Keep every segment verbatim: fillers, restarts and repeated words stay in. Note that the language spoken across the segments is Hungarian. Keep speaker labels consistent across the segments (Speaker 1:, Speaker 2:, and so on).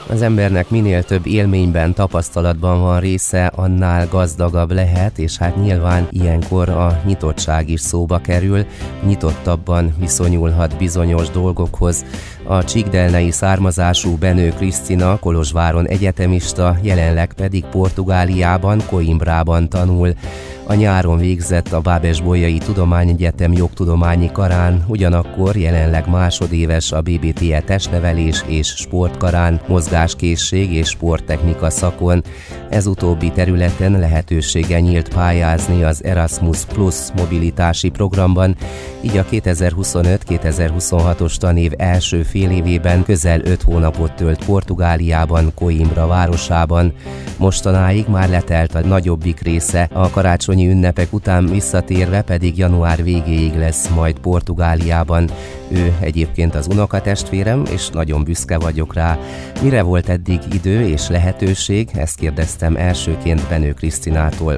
Speaker 1: Az embernek minél több élményben, tapasztalatban van része, annál gazdagabb lehet, és hát nyilván ilyenkor a nyitottság is szóba kerül, nyitottabban viszonyulhat bizonyos dolgokhoz. A csíkdelnei származású Benő Krisztina Kolozsváron egyetemista, jelenleg pedig Portugáliában, Coimbrában tanul. A nyáron végzett a Bábes-Bolyai Tudományegyetem jogtudományi karán, ugyanakkor jelenleg másodéves a bé bé té e testnevelés és sportkarán, mozgáskészség és sporttechnika szakon. Ez utóbbi területen lehetősége nyílt pályázni az Erasmus Plus mobilitási programban, így a kétezer-huszonöt kétezer-huszonhatos tanév első fél évében közel öt hónapot tölt Portugáliában, Coimbra városában. Mostanáig már letelt a nagyobbik része, a karácsonyi ünnepek után visszatérve pedig január végéig lesz majd Portugáliában. Ő egyébként az unokatestvérem, és nagyon büszke vagyok rá. Mire volt eddig idő és lehetőség? Ezt kérdeztem elsőként Benő Krisztinától.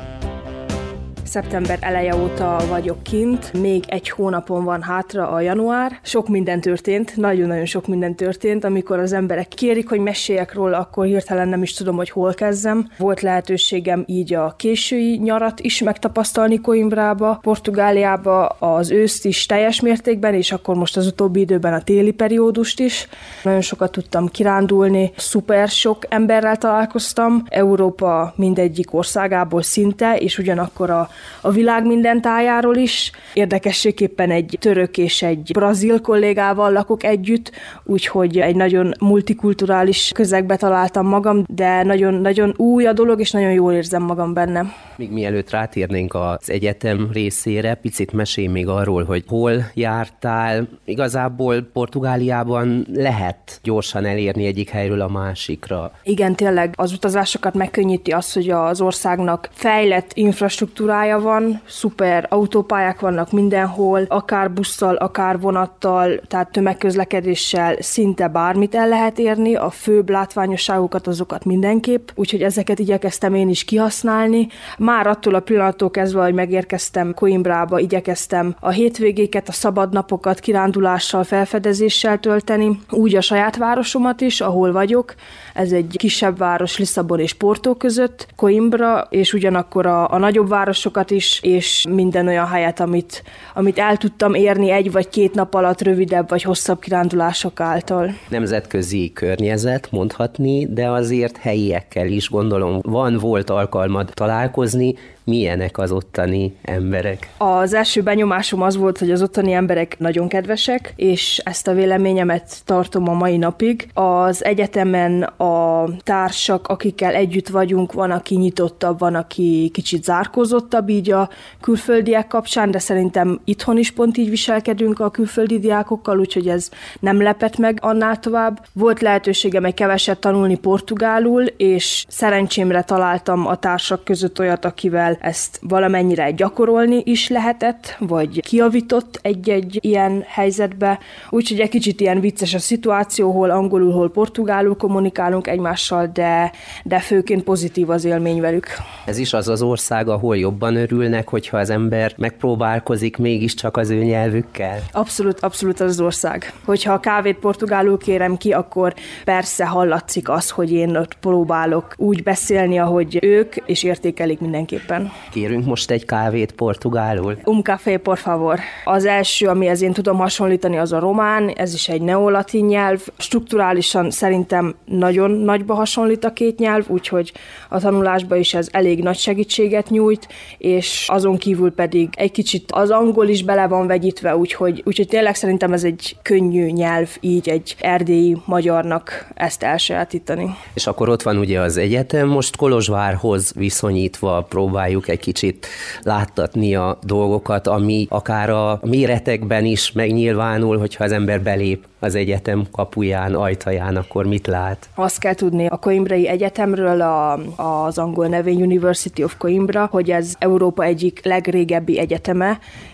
Speaker 2: Szeptember eleje óta vagyok kint, még egy hónapon van hátra a január. Sok minden történt, nagyon-nagyon sok minden történt. Amikor az emberek kérik, hogy meséljek róla, akkor hirtelen nem is tudom, hogy hol kezdem. Volt lehetőségem így a késői nyarat is megtapasztalni Coimbrába, Portugáliába, az őszt is teljes mértékben, és akkor most az utóbbi időben a téli periódust is. Nagyon sokat tudtam kirándulni, szuper sok emberrel találkoztam, Európa mindegyik országából szinte, és ugyanakkor a a világ minden tájáról is. Érdekességképpen egy török és egy brazil kollégával lakok együtt, úgyhogy egy nagyon multikulturális közegbe találtam magam, de nagyon-nagyon új a dolog, és nagyon jól érzem magam benne.
Speaker 1: Még mielőtt rátérnénk az egyetem részére, picit mesélj még arról, hogy hol jártál. Igazából Portugáliában lehet gyorsan elérni egyik helyről a másikra.
Speaker 2: Igen, tényleg az utazásokat megkönnyíti az, hogy az országnak fejlett infrastruktúrája van, szuper autópályák vannak mindenhol, akár busszal, akár vonattal, tehát tömegközlekedéssel szinte bármit el lehet érni, a főbb látványosságokat azokat mindenképp, úgyhogy ezeket igyekeztem én is kihasználni. Már attól a pillanattól kezdve, hogy megérkeztem Coimbrába, igyekeztem a hétvégéket, a szabadnapokat kirándulással, felfedezéssel tölteni, úgy a saját városomat is, ahol vagyok. Ez egy kisebb város Lisszabon és Porto között, Coimbra, és ugyanakkor a, a nagyobb városokat is, és minden olyan helyet, amit, amit el tudtam érni egy vagy két nap alatt rövidebb vagy hosszabb kirándulások által.
Speaker 1: Nemzetközi környezet, mondhatni, de azért helyiekkel is gondolom van, volt alkalmad találkozni. Milyenek az ottani emberek?
Speaker 2: Az első benyomásom az volt, hogy az ottani emberek nagyon kedvesek, és ezt a véleményemet tartom a mai napig. Az egyetemen a társak, akikkel együtt vagyunk, van, aki nyitottabb, van, aki kicsit zárkózottabb így a külföldiek kapcsán, de szerintem itthon is pont így viselkedünk a külföldi diákokkal, úgyhogy ez nem lepett meg annál tovább. Volt lehetőségem egy keveset tanulni portugálul, és szerencsémre találtam a társak között olyat, akivel ezt valamennyire gyakorolni is lehetett, vagy kijavított egy-egy ilyen helyzetbe. Úgyhogy egy kicsit ilyen vicces a szituáció, hol angolul, hol portugálul kommunikálunk egymással, de, de főként pozitív az élmény velük.
Speaker 1: Ez is az az ország, ahol jobban örülnek, hogyha az ember megpróbálkozik mégiscsak az ő nyelvükkel?
Speaker 2: Abszolút, abszolút az az ország. Hogyha a kávét portugálul kérem ki, akkor persze hallatszik az, hogy én ott próbálok úgy beszélni, ahogy ők, és értékelik mindenképpen.
Speaker 1: Kérünk most egy kávét portugálul?
Speaker 2: Um café, por favor. Az első, amihez én tudom hasonlítani, az a román, ez is egy neolatin nyelv. Strukturálisan szerintem nagyon nagyba hasonlít a két nyelv, úgyhogy a tanulásban is ez elég nagy segítséget nyújt, és azon kívül pedig egy kicsit az angol is bele van vegyítve, úgyhogy, úgyhogy tényleg szerintem ez egy könnyű nyelv, így egy erdélyi magyarnak ezt elsajátítani.
Speaker 1: És akkor ott van ugye az egyetem, most Kolozsvárhoz viszonyítva próbáljuk egy kicsit láttatni a dolgokat, ami akár a méretekben is megnyilvánul, hogyha az ember belép az egyetem kapuján, ajtaján, akkor mit lát?
Speaker 2: Azt kell tudni a Coimbrai Egyetemről, a, az angol nevény University of Coimbra, hogy ez Európa egyik legrégebbi egyeteme,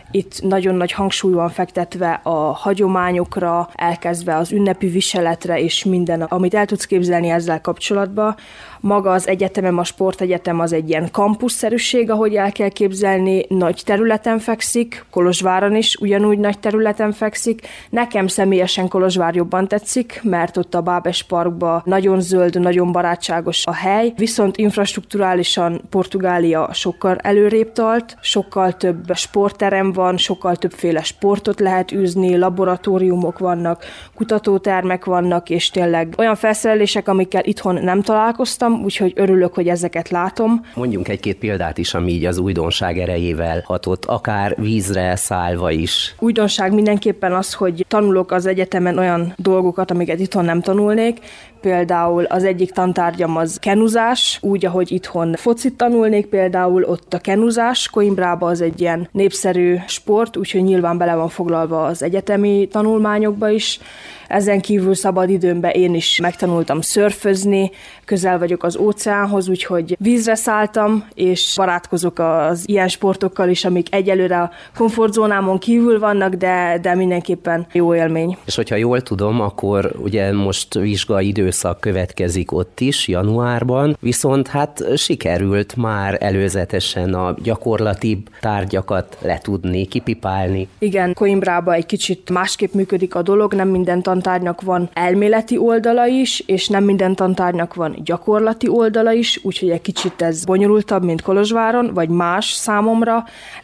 Speaker 2: Itt nagyon nagy hangsúly van fektetve a hagyományokra, elkezdve az ünnepi viseletre és minden, amit el tudsz képzelni ezzel kapcsolatban. Maga az egyetemem, a sportegyetem az egy ilyen kampuszszerűség, ahogy el kell képzelni, nagy területen fekszik, Kolozsváron is ugyanúgy nagy területen fekszik. Nekem személyesen Kolozsvár jobban tetszik, mert ott a Bábes Parkban nagyon zöld, nagyon barátságos a hely, viszont infrastrukturálisan Portugália sokkal előrébb tart, sokkal több sportterem van, sokkal többféle sportot lehet űzni, laboratóriumok vannak, kutatótermek vannak, és tényleg olyan felszerelések, amikkel itthon nem találkoztam, úgyhogy örülök, hogy ezeket látom.
Speaker 1: Mondjunk egy-két példát is, ami így az újdonság erejével hatott, akár vízre szállva is.
Speaker 2: Újdonság mindenképpen az, hogy tanulok az egyetemen olyan dolgokat, amiket itthon nem tanulnék. Például az egyik tantárgyam az kenuzás, úgy, ahogy itthon focit tanulnék, például ott a kenuzás, Coimbrában az egy ilyen népszerű sport, úgyhogy nyilván bele van foglalva az egyetemi tanulmányokba is. Ezen kívül szabad időmben én is megtanultam szörfözni, közel vagyok az óceánhoz, úgyhogy vízre szálltam, és barátkozok az ilyen sportokkal is, amik egyelőre a komfortzónámon kívül vannak, de, de mindenképpen jó élmény.
Speaker 1: És hogyha jól tudom, akkor ugye most vizsgai időszak következik ott is, januárban, viszont hát sikerült már előzetesen a gyakorlatibb tárgyakat letudni, kipipálni.
Speaker 2: Igen, Coimbrában egy kicsit másképp működik a dolog, nem minden tantárgynak van elméleti oldala is, és nem minden tantárgynak van gyakorlati oldala is, úgyhogy egy kicsit ez bonyolultabb, mint Kolozsváron, vagy más számomra,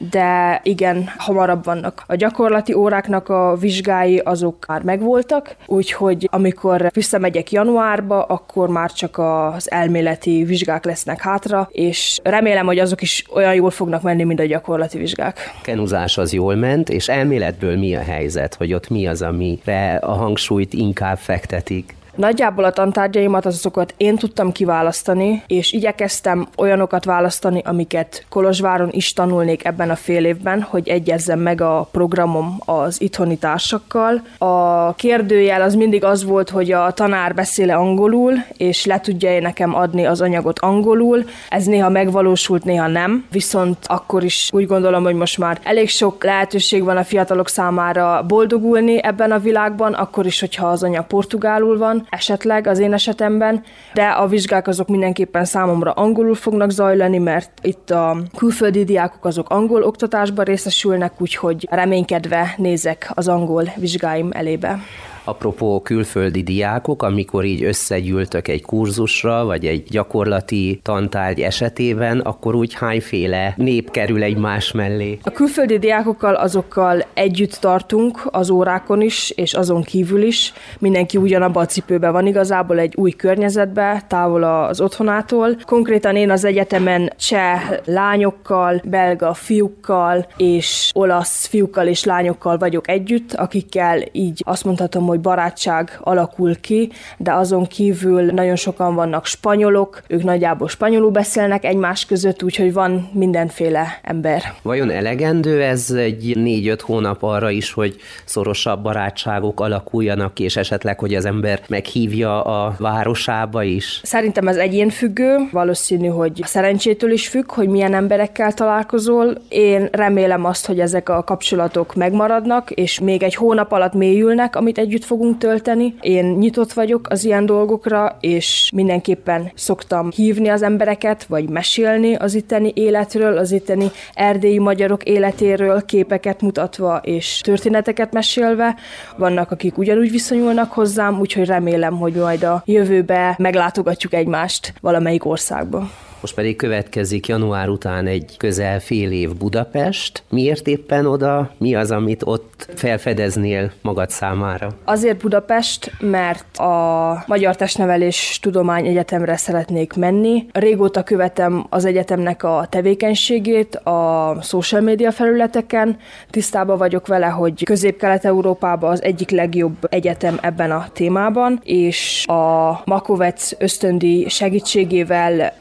Speaker 2: de igen, hamarabb vannak. A gyakorlati óráknak a vizsgái azok már megvoltak, úgyhogy amikor visszamegyek januárba, akkor már csak az elméleti vizsgák lesznek hátra, és remélem, hogy azok is olyan jól fognak menni, mint a gyakorlati vizsgák.
Speaker 1: Kenuzás az jól ment, és elméletből mi a helyzet, hogy ott mi az, amire a hangsúlyt inkább fektetik?
Speaker 2: Nagyjából a tantárgyaimat azokat én tudtam kiválasztani, és igyekeztem olyanokat választani, amiket Kolozsváron is tanulnék ebben a fél évben, hogy egyezzem meg a programom az itthoni társakkal. A kérdőjel az mindig az volt, hogy a tanár beszél angolul, és le tudja nekem adni az anyagot angolul. Ez néha megvalósult, néha nem, viszont akkor is úgy gondolom, hogy most már elég sok lehetőség van a fiatalok számára boldogulni ebben a világban, akkor is, hogyha az anyag portugálul van, esetleg az én esetemben, de a vizsgák azok mindenképpen számomra angolul fognak zajlani, mert itt a külföldi diákok azok angol oktatásban részesülnek, úgyhogy reménykedve nézek az angol vizsgáim elébe.
Speaker 1: Apropó külföldi diákok, amikor így összegyűltök egy kurzusra, vagy egy gyakorlati tantárgy esetében, akkor úgy hányféle nép kerül egymás mellé?
Speaker 2: A külföldi diákokkal azokkal együtt tartunk az órákon is, és azon kívül is. Mindenki ugyanabban a cipőben van igazából, egy új környezetben, távol az otthonától. Konkrétan én az egyetemen cseh lányokkal, belga fiúkkal, és olasz fiúkkal és lányokkal vagyok együtt, akikkel így azt mondhatom, hogy barátság alakul ki, de azon kívül nagyon sokan vannak spanyolok, ők nagyjából spanyolul beszélnek egymás között, úgyhogy van mindenféle ember.
Speaker 1: Vajon elegendő ez egy négy-öt hónap arra is, hogy szorosabb barátságok alakuljanak, és esetleg, hogy az ember meghívja a városába is?
Speaker 2: Szerintem ez egyénfüggő, valószínű, hogy a szerencsétől is függ, hogy milyen emberekkel találkozol. Én remélem azt, hogy ezek a kapcsolatok megmaradnak, és még egy hónap alatt mélyülnek, amit együtt fogunk tölteni. Én nyitott vagyok az ilyen dolgokra, és mindenképpen szoktam hívni az embereket, vagy mesélni az itteni életről, az itteni erdélyi magyarok életéről, képeket mutatva és történeteket mesélve. Vannak, akik ugyanúgy viszonyulnak hozzám, úgyhogy remélem, hogy majd a jövőbe meglátogatjuk egymást valamelyik országba.
Speaker 1: Most pedig következik január után egy közel fél év Budapest. Miért éppen oda? Mi az, amit ott felfedeznél magad számára?
Speaker 2: Azért Budapest, mert a Magyar Testnevelés Tudomány Egyetemre szeretnék menni. Régóta követem az egyetemnek a tevékenységét a social media felületeken. Tisztában vagyok vele, hogy Közép-Kelet-Európában az egyik legjobb egyetem ebben a témában, és a Makovec ösztöndíj segítségével pályázatot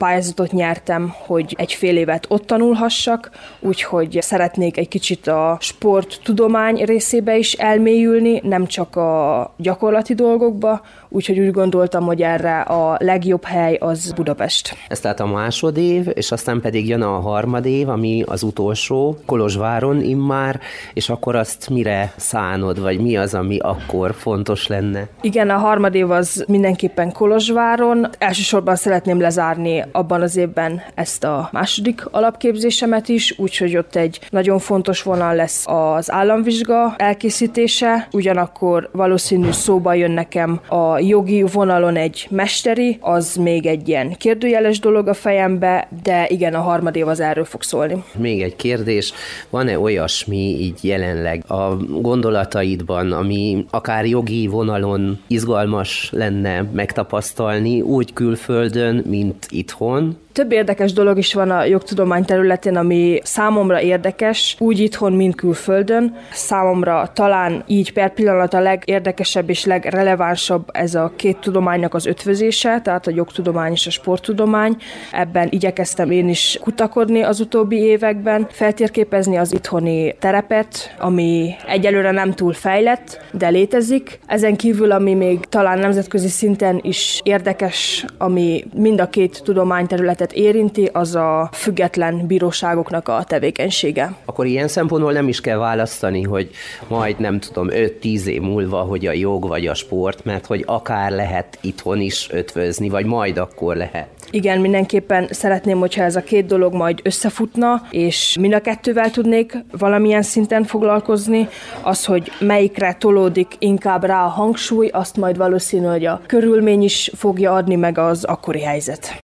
Speaker 2: javaslatot nyertem, hogy egy fél évet ott tanulhassak, úgyhogy szeretnék egy kicsit a sporttudomány részébe is elmélyülni, nem csak a gyakorlati dolgokba, úgyhogy úgy gondoltam, hogy erre a legjobb hely az Budapest.
Speaker 1: Ez tehát a másodév, és aztán pedig jön a harmadév, ami az utolsó, Kolozsváron immár, és akkor azt mire szánod, vagy mi az, ami akkor fontos lenne?
Speaker 2: Igen, a harmadév az mindenképpen Kolozsváron. Elsősorban szeretném lezárni abban az évben ezt a második alapképzésemet is, úgyhogy ott egy nagyon fontos vonal lesz az államvizsga elkészítése, ugyanakkor valószínű szóba jön nekem a jogi vonalon egy mesteri, az még egy ilyen kérdőjeles dolog a fejembe, de igen, a harmadév az erről fog szólni.
Speaker 1: Még egy kérdés, van-e olyasmi így jelenleg a gondolataidban, ami akár jogi vonalon izgalmas lenne megtapasztalni, úgy külföldön, mint itthon?
Speaker 2: Több érdekes dolog is van a jogtudomány területén, ami számomra érdekes, úgy itthon, mint külföldön. Számomra talán így per pillanat a legérdekesebb és legrelevánsabb ez a két tudománynak az ötvözése, tehát a jogtudomány és a sporttudomány. Ebben igyekeztem én is kutakodni az utóbbi években, feltérképezni az itthoni terepet, ami egyelőre nem túl fejlett, de létezik. Ezen kívül, ami még talán nemzetközi szinten is érdekes, ami mind a két tudományterületet érinti, az a független bíróságoknak a tevékenysége.
Speaker 1: Akkor ilyen szempontból nem is kell választani, hogy majd nem tudom, öt-tíz év múlva, hogy a jog vagy a sport, mert hogy akár lehet itthon is ötvözni, vagy majd akkor lehet.
Speaker 2: Igen, mindenképpen szeretném, hogyha ez a két dolog majd összefutna, és mind a kettővel tudnék valamilyen szinten foglalkozni. Az, hogy melyikre tolódik inkább rá a hangsúly, azt majd valószínű, hogy a körülmény is fogja adni, meg az akkori helyzet.